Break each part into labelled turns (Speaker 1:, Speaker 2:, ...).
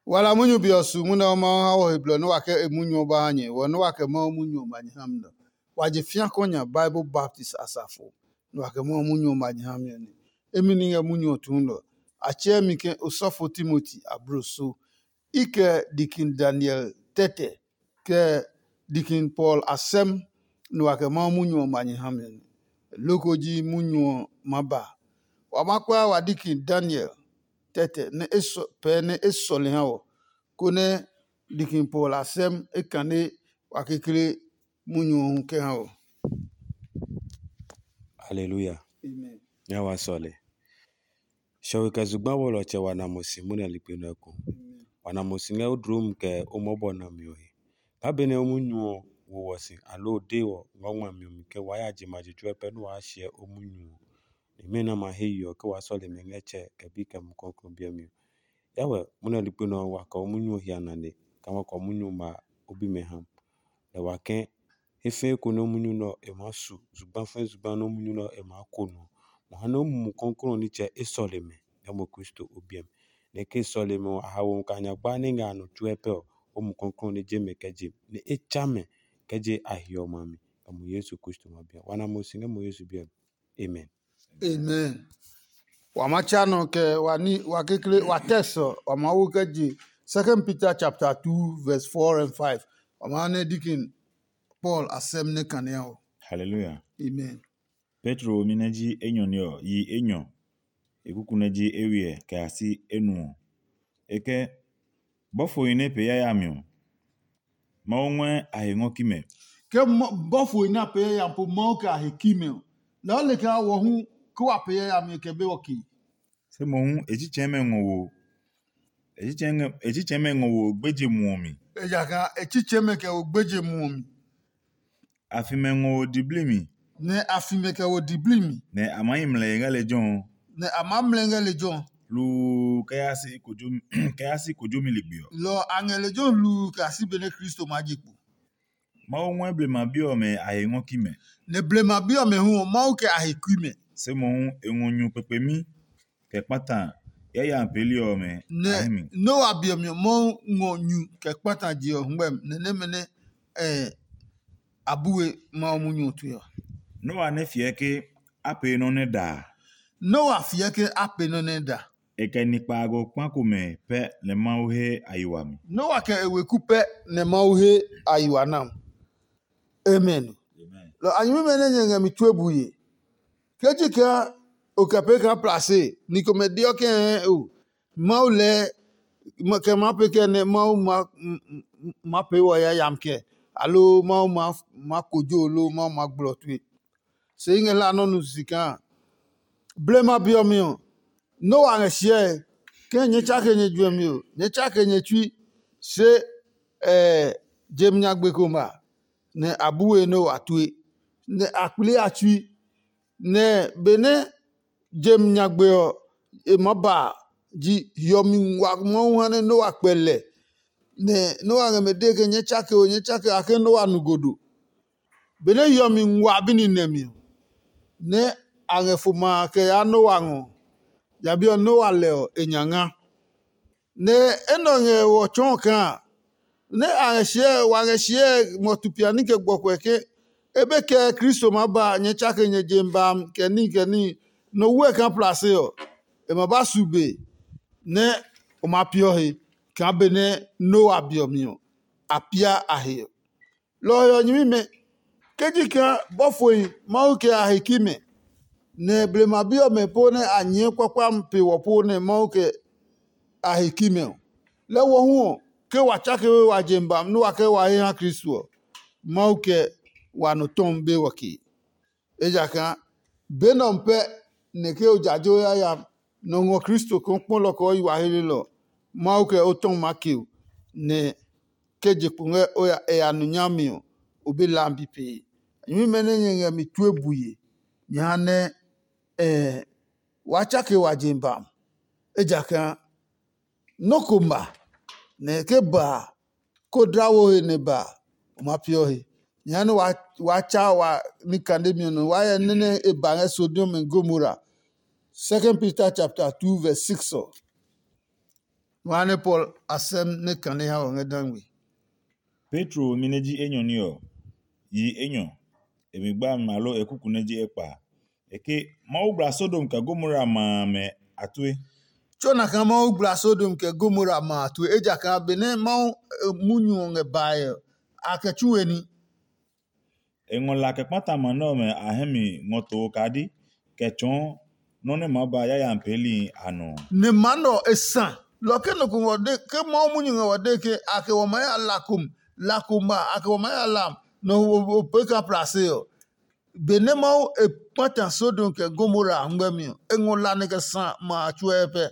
Speaker 1: Wala munyu biosu muna ma hawo heblo no wake emunyu ba anye wono wake ma munyu ma nyamno. Waje fia konya Bible Baptist asafo. No wake ma munyu ma nyamno ni. Emini ya munyu tundo. Achie mike Osofo Timothy abroso. Ike Dikin Daniel Tete ke Dikin Paul Asem no wake ma munyu ma nyamno ni. Lokoji munyu maba. Wamakwa wa Dikin Daniel Tete ne eso pe ne eso le hawo kone Dikin Paul Asem ekane wakekele munyu ke hawo.
Speaker 2: Hallelujah.
Speaker 1: Amen.
Speaker 2: Nyawa sole. Shawe ka zugba wolo che wanamosi muna lipino ko. Wanamosi nge udrum ke umobo na miohi. Kabene umunyu wo wasi alo dewo ngwa miomi ke waya jimaji chwepe no wa share umunyu. Imena mahiyo ke wasole mengeche ke bika mkoko biami. Yawe muna lipino waka umunyu hianane kama kwa umunyu ma obi meham. Le wake efe kono umunyu no emasu zugba fe zugba no umunyu no emakono. Mohano mu konkron ni che esoleme emo Kristo obiem. Ne ke soleme hawo kanya gba ne ngano chwepe o mu konkron ni jeme keje ne echame keje ahio mami emo Yesu Kristo mabia. Wana mosinga mo Yesu biem. Amen.
Speaker 1: Amen. Wamachano ke wani wakekele wateso wamawuke ji 2 Peter chapter 2 verse 4 and 5. Wamane Dikin Paul Asem ne kaneo.
Speaker 3: Hallelujah.
Speaker 1: Amen.
Speaker 3: Petro minaji enyo nyo yi enyo. Ekuku neji ewie kasi enu. Eke bofo ine pe ya mio. Ma onwe ahengo kime.
Speaker 1: Ke bofu ina pe ya po mauka hekime. La ole ka wo hu ko ape ya mi ke be woki.
Speaker 3: Se mo hu echicheme ngowo. Echicheme ngowo gbeje muomi.
Speaker 1: Ejaka echicheme ke ogbeje muomi.
Speaker 3: Afime ngowo diblimi.
Speaker 1: Ne afime ke wo diblimi.
Speaker 3: Ne amayi mlenge le jon.
Speaker 1: Ne amamlenge le jon.
Speaker 3: Lu kayasi kojomi ligbio.
Speaker 1: Lo angele jon lu kasi bene Kristo magipo.
Speaker 3: Ma onwe blema bio me ahengo kime.
Speaker 1: Ne blema bio me hu mauke ahekime.
Speaker 3: Se mo hu engonyu pepemi ke patan ya mpeli o me ahemi.
Speaker 1: Ne no abio me mo ngonyu ke patan ji o ngbem ne mene abuwe ma omunyu tu yo.
Speaker 3: No ane fieke ape no ne da.
Speaker 1: No afieke ape no ne da.
Speaker 3: Eke nikpago kwakume pe le mauhe ayiwami.
Speaker 1: No ake ewekupe ne mauhe ayiwanam. Amen.
Speaker 3: Amen.
Speaker 1: Lo anyume mene nyenge mitwebuye. Kejika okape ka place ni komedio ke o maule ke mapeke ne mau mape wa ya yamke alo mau ma kojo lo mau ma glotwe se inge la no nusika blema biomio no angesie ke nyecha ke nyejuemio nyecha ke nyetwi se jemnya gbekoma ne abuwe no atwe ne akule atwi ne bene jem nyagbeo emaba ji yomi wa mo hane no akpele ne no agemede ke nyechake ake no anugodo bene yomi nwa bini nemi ne angefuma ke ano wango yabi no aleo enyanga ne enonge wo chonka ne angehie motupiani ke gbokweke ebe ke Kristo maba nyechake nyejemba keni no we kan place yo e maba sube ne o mapio he kan bene no abiomio apia ahe lo yo nyime kejika bofoyi mauke ahekime ne blema bio me pone anye kwakwa mpe wo pone mauke ahekime le wo hu ke wachake we wajemba no wake wa he Kristo mauke wano tombe waki ejaka benompe neke ojajo ya no Kristo kon lo ko iwa helelo mauke oton makiu ne keje punge oya anunyamio obi lambi pe yimi mene nyenge mitwebuye nyane wachake wajemba ejaka nokoma ne ke ba kodrawo ne ba mapio he nyane wacha wa nikandemio no wa nene ebange Sodom and Gomorrah 2 Peter chapter 2 verse 6 wane Paul asem ne kane ha wonge dangwe.
Speaker 3: Petro mineji enyo niyo yi enyo emigba malo ekuku neji ekpa eke maubra Sodom ka Gomora ma me atwe
Speaker 1: Chona ka mau gbla Sodom ke Gomora ma tu eja ka bene mau munyu nge bae akachueni
Speaker 3: engola ke pata mano me ahemi ngoto kadi kechon none maba ya mpeli ano
Speaker 1: ne mano esan loke no ko wode ke mau munyu nge wode ke ake wo maya lakuma ake wo maya lam no peka place yo bene mau e pata Sodom ke Gomora ngwemi engola ne ke san ma chuepe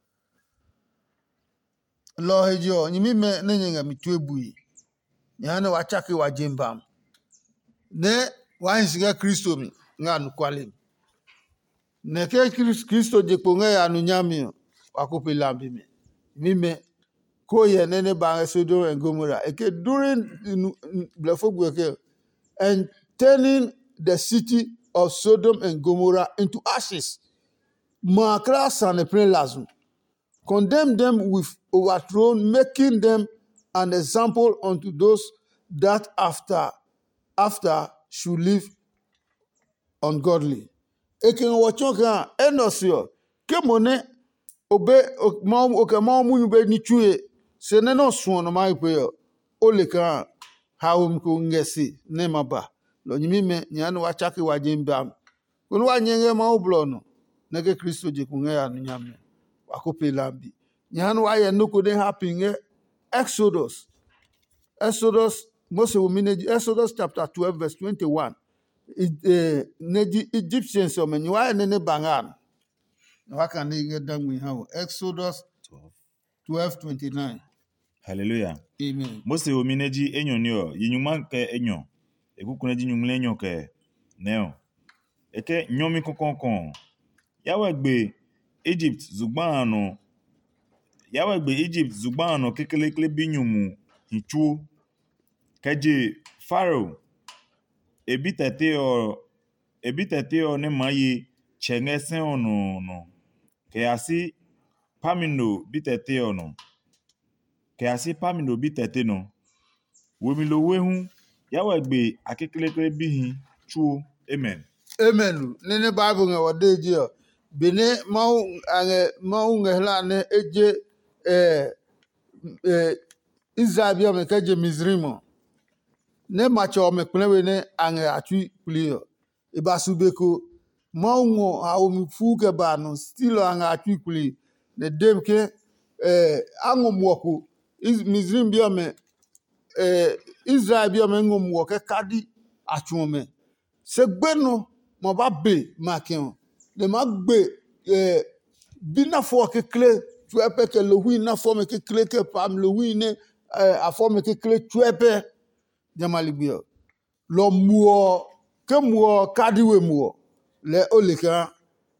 Speaker 1: lo hejo nyimi me ne nyenga mitwebui nyane wachake wa jembam ne wa hinsiga Kristo mi nga nukwale ne ke Kristo je ponga ya nunyami wakupe lambi me mime ko ye nene ba Sodom and Gomorrah eke during blefogwe ke and turning the city of Sodom and Gomorrah into ashes makra sane lazum condemn them with overthrown, making them an example unto those that after should live ungodly. Ekin wachoka enosio kemone obe ma mu be ni tue se ne no so no mai pe ole kan hawum ko ngesi ne maba lo nyimi me nya no wachake wajemba kono wanyenge ma oblo no nege Kristo je kunga ya nyame wakope lambi nyanu aye nuko de happen Exodus Moses womineji Exodus chapter 12 verse 21 neji Egyptians o menyi wa ne bangan waka ne ge dangwi ha Exodus 12:29
Speaker 3: hallelujah
Speaker 1: amen
Speaker 3: Mose omineji enyo niyo yinyuma ke enyo ekuku neji nyumle enyo ke neo eke nyomi kokonkon yawegbe Egypt zugbano kekelekele binyumu hichu keje Pharaoh ebitete ne maye chengese ono ke asi pamino bitete no wemilo wehu yawegbe akekelekele bihi chu amen
Speaker 1: nene Bible nge wadeji bene mau ngehla ne eje Israel me keje Mizrimo ne macho me plewe ne ange atui plio ibasubeko mau ngo hawo mi fuke bano stilo ange atui pli ne demke ango mwoko Mizrim biome Israel biome ngo mwoke kadi atuome se gbeno mo ba be maken le magbe bina fo kekle tu epe ke le wi na fo me kekle ke pam le wi ne a fo me kekle tu epe jamali bio lo muo ke muo kadi we muo le oleka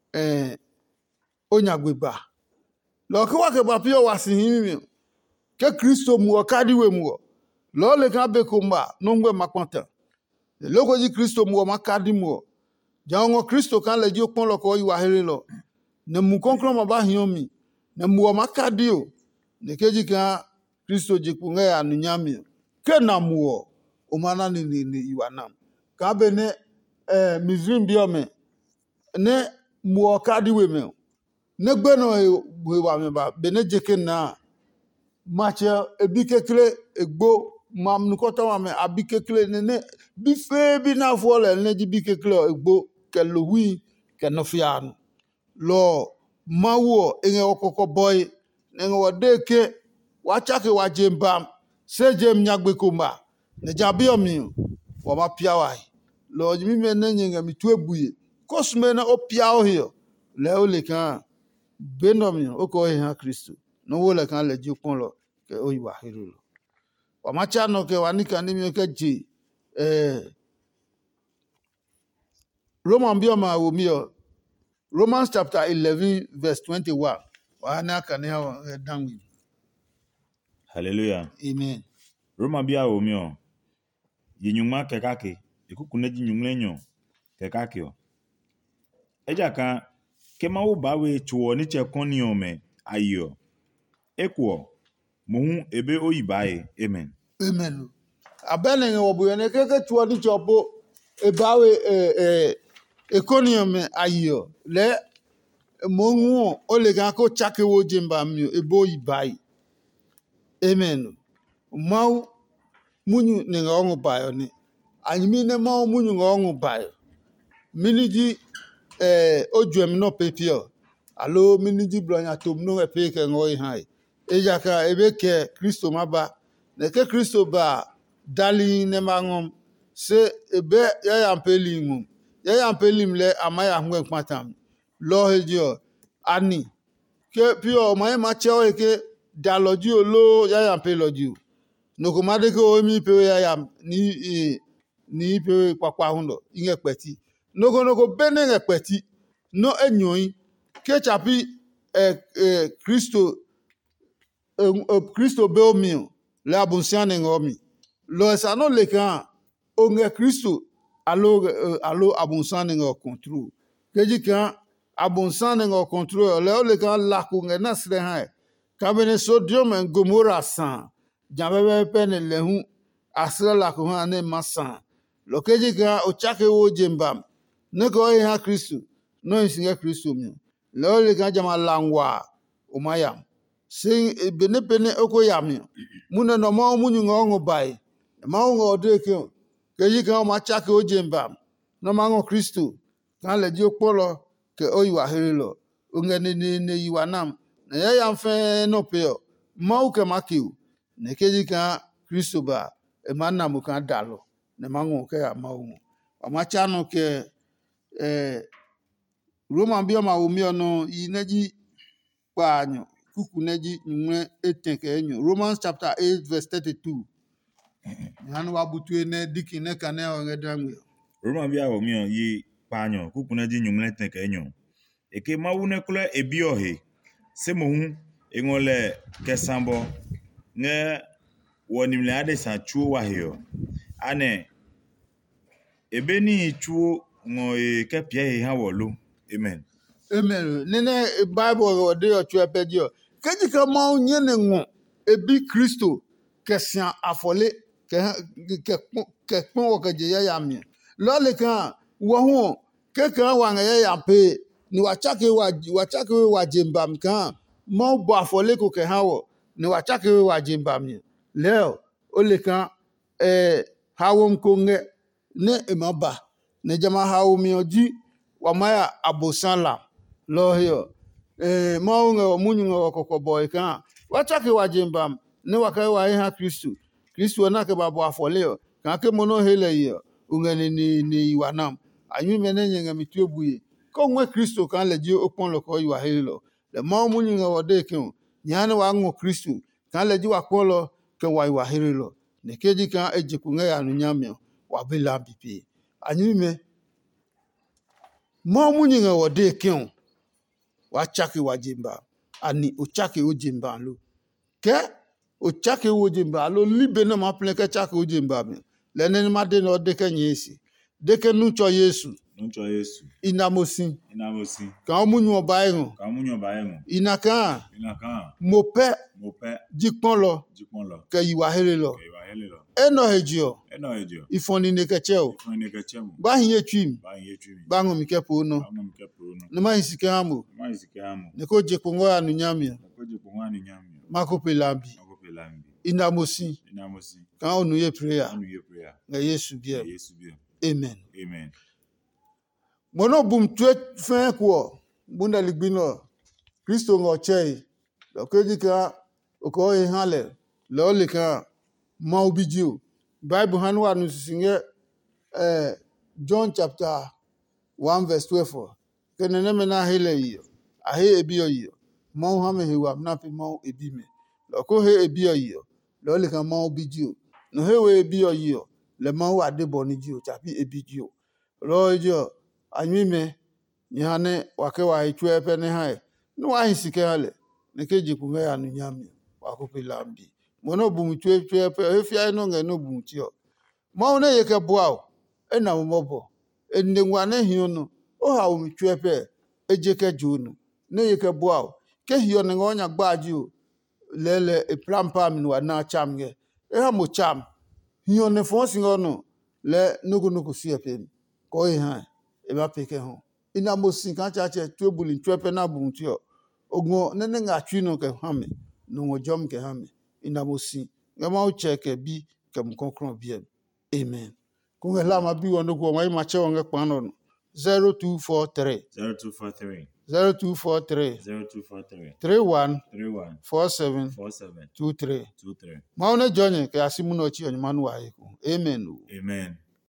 Speaker 1: onyagbeba lo ke wa ke ba pio wasihimi ke Kristo muo kadi we muo lo le ka be komba no ngwe makwanta le ko ji Kristo muo makadi muo jango Kristo kan le ji opon lo ko yiwa here lo ne mu konkro ma ba hiomi ne muo makadio ne keji kan Kristo ji kunga ya nunyami ke na muo o mana ni yiwa nam ka be ne Mizrim biome ne muo kadi we me ne gbe no we wa me ba be ne jeke na macha ebikekle egbo mam nukota wa me abikekle ne bi fe bi na fo le ne ji bikekle egbo ke lo wi ke no fian lo mawo enge okoko boy nge wadeke wachake wajemba sejem nyagbe kumba ne jabio mi wa mapia wai lo jimi me ne nge mitwebuye kosme na opia o hio le ole kan benomi oko he ha Kristo no wo le kan le ji pon lo ke oyiwa hero wa macha no ke wanika ni mi ke ji Roman bioma wo mi Romans chapter 11 verse 21 wa na kan ha dangwi
Speaker 3: hallelujah
Speaker 1: amen
Speaker 3: Roma bia omio yinyuma kekake ekuku neji nyumle enyo kekake o ejaka kema wo bawe chuo ni che koni ome ayo ekuo mohu ebe oyibae amen
Speaker 1: Amen. Abene obuye ne keke tuo ni chopo ebawe economy ayo le monwu olega ko chake wo jimba mi ebo ibai. Amen. Mau munyu ne ngongu bayo ni. Anyimi ne mau munyu ngongu bayo. Miniji ojuem no pepio. Alo miniji blonya tom no epeke ngoi hai. Ejaka ebeke Kristo maba. Neke Kristo ba dali ne mangom se ebe ya yampeli ngum. Ya yampeli mle amaya ngwen kwatam. Lo hejo ani. Ke pio maye macheo eke daloji olo ya yampeli noko madeke omi pe ya yam ni pe kwakwa hundo inge peti. Noko bene nge peti no enyoyi ke chapi Kristo be omi le abunsiane ngomi. Lo esano lekan onge Kristo alo abunsiane ngo kontro. Keji kan abunsiane ngo kontro le lekan laku nge nasre hai. Kabene Sodom and Gomorrah san. Jambebe pene lehu asra laku hane masan. Lo keji kan ochake wo jembam. Neko ha Kristo no isinge Kristo mi. Le lekan jama langwa umayam. Sing bene pene oko yami. Mune no ma munyu ngongo bai. Ma ngo deke. Keji kan ma chake o jembam. No ma ngo Kristo. Kan le di opolo ke oyiwa herilo. Unge ne yiwa nam. Na ya yamfe no peo. Ma uke makiu. Ne keji kan Kristo ba. E manna mu kan dalo. Ne ma ngo ke ya ma ungo. Ma chano ke Roman bia ma umio no ineji panyo. Kuku neji mwe etenke enyo. Romans chapter 8 verse 32. Hanu wabutu ne diki ne kane ongedamwe.
Speaker 3: Roma bia omio yi panyo kukuna ji nyumle tenke enyo eke mawune kule ebiohe se mohu engole kesambo nge wonimle ade sa chuo wahio ane ebeni chuo ngo ke pie ha wolu amen
Speaker 1: Amen. Nene Bible ode otu epedio. Keji ka ma onye ne ngo ebi Kristo kesia afole ke pon o ke je ya mi. Lo le kan wo hu ke kan wa nge ya pe ni wachake wa jembam kan mo bo afole ko ke hawo ni wachake wa jembam leo o le kan hawo nkonge ne emaba ne jama hawo mi oji wa maya abosala lo hiyo maunga munyunga kokko boy kan wachake wa jembam ne wakai wa ha Kristo na ke babo afoleo kan ke mono hele yo ungene ni wanam anyu mene nyenga mituobuye ko nwe Kristo kan leji opon lo ko yiwa hele le ma munyunga wode ke nyane wa ngo Kristo kan leji wa polo ke wa yiwa hele lo ne keji kan ejikunga ya nu nyame wa bela bibi anyu me ma munyunga wode ke wachake wajimba ani uchake ujimba lo ke uchake ujimba lo libe na maple ke chake ujimba mi lene ma de no de ke nyesi de ke nucho Yesu inamosi ka munyu oba ehun inaka mope jipon lo ke yiwa hele lo eno hejio ifoni ne ke cheo ba hinye twim ba ngo mi ke po no ne ma hisike amo ne ko je pongo anu nyamia makope lambi inamosi kan onu ye prayer nga Yesu bia amen mono bum tue fin ko bunda ligbino Kristo ngo chei lo keji ka oko e hale lo le kan ma obijio Bible hanu anu singe John chapter 1 verse 12 kenene mena hele yo ahe ebi yo mo ha me hewa na pe mo ebi me lo ko he ebi yo lo le kan mo obijio no he we ebi yo le mo wa de boni jio chapi ebi jio lo jo anyi me ni hane wake wa itwe epe ne hai no wa hisike hale ne keji kunga ya nu nyame wa ko pe lambi mono bum twe epe efia no nge no bum tio mo ne yeke boa e na mo bo ende ngwane hi no o ha o twe epe ejeke junu ne yeke boa ke hio ne ngonya gbaji o lele e plampa min wa na cham ge e ha mo cham hiyo ne fo singo no le nuku si epe ko e ha e ba peke ho ina mo sin kan cha che tuebuli tuepe na bu ntio ogun ne ne nga twi no ke ha me no ngo jom ke ha me ina mo sin nga ma o cheke bi ke mo konkron bi amen ko nge la ma bi wono ko ma ma che wonge pa no 0243
Speaker 3: 0243
Speaker 1: 0243
Speaker 3: 0243
Speaker 1: 31
Speaker 3: 31
Speaker 1: 47
Speaker 3: 47
Speaker 1: 23
Speaker 3: 23.
Speaker 1: ma one jonye ke asimu no chi onye manu wa iko amen
Speaker 3: Amen.